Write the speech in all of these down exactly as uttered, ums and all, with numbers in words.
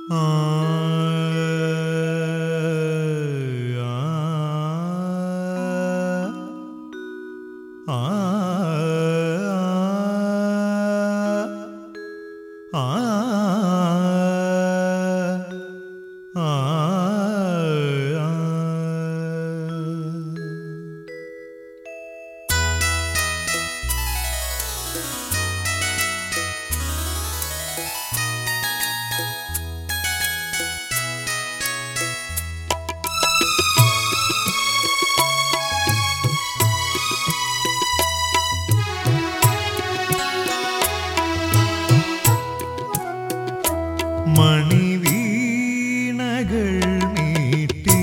മണിവീണകൾ മീട്ടി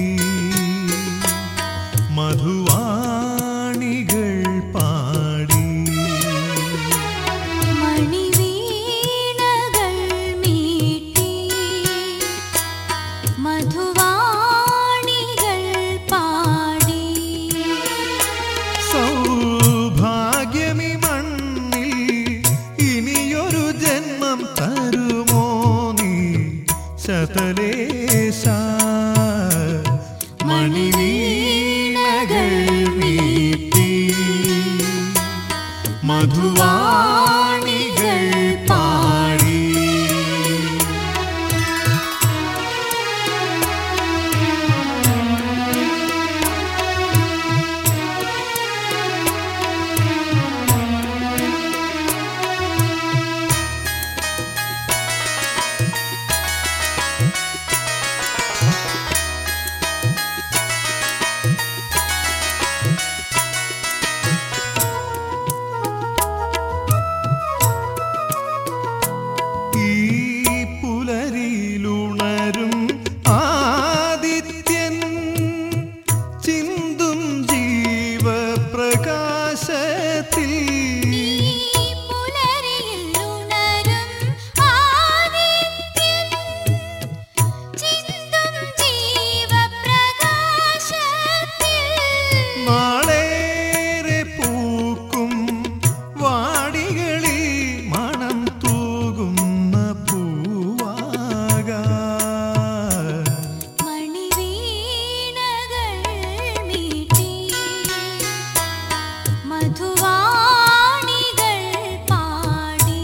മധുവാണികൾ പാടി മണിവീണകൾ മീട്ടി മധുവാണികൾ പാടി സൗഭാഗ്യമി മണ്ണിൽ ഇനിയൊരു ജന്മം തരുമോ ശതലേശ മണിവീണകൾ മീട്ടി മധുവാണികൾ പാടി പുലരിയിലുണരും ആദിത്യൻ ചിന്തും ജീവപ്രകാശത്തിൽ നാളേറെ പൂക്കും വാടികളിൽ മണം തൂകുന്ന പൂവാകാ മണിവീണകൾ മീട്ടി മധുവാണികൾ പാടി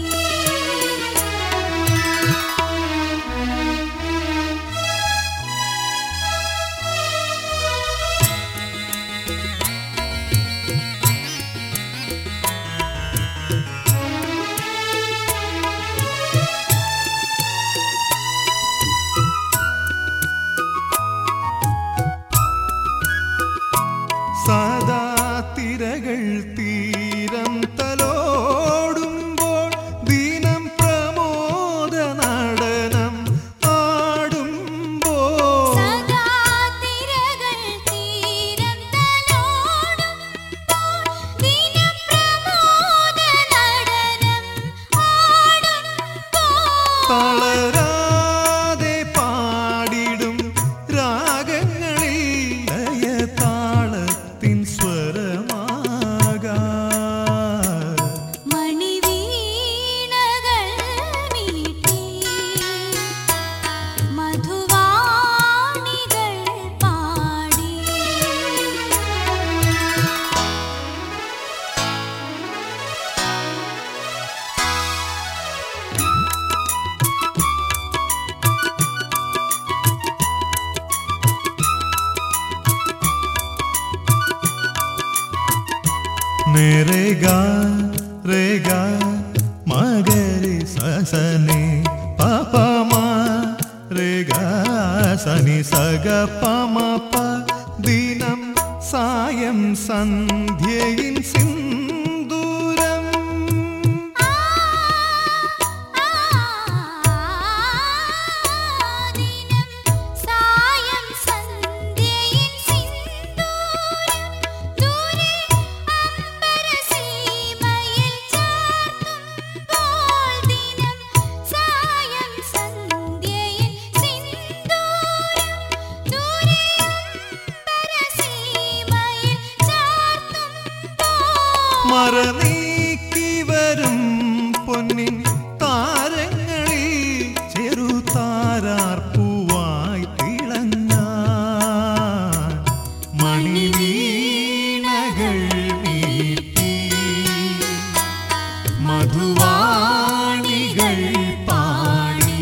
സദാ തിരകൾ തീരം തലോടുമ്പോൾ ദിനം പ്രമോദ നടനം ആടുമ്പോൾ സദാ തിരകൾ തീരം തലോടുമ്പോൾ ദിനം പ്രമോദ നടനം ആടുമ്പോൾ തളരാതെ പാടിടും രാഗങ്ങളിൽ ലയതാളത്തിൻ സ്വരമാകാ മണിവീണകൾ മീട്ടി മധുവാണികൾ പാടി നേരേഗാ രേഗാ മഗരി സസനി പപമ രേഗാ സനി സഗ പമ പ ദിനം സായം സന്ധ്യയിൻ സിന്ദൂരം ദിനം സായം സന്ധ്യയിൻ സിന്ദൂരം ദൂരെ അംബരസീമയിൽ ചാർത്തുമ്പോൾ ദിനം സായം സന്ധ്യയിൻ സിന്ദൂരം ദൂരെ അംബരസീമയിൽ ചാർത്തുമ്പോൾ താമരാർപ്പൂവായി തിളങ്ങാൻ മണിവീണകൾ മീട്ടി മധുവാണികൾ പാടി.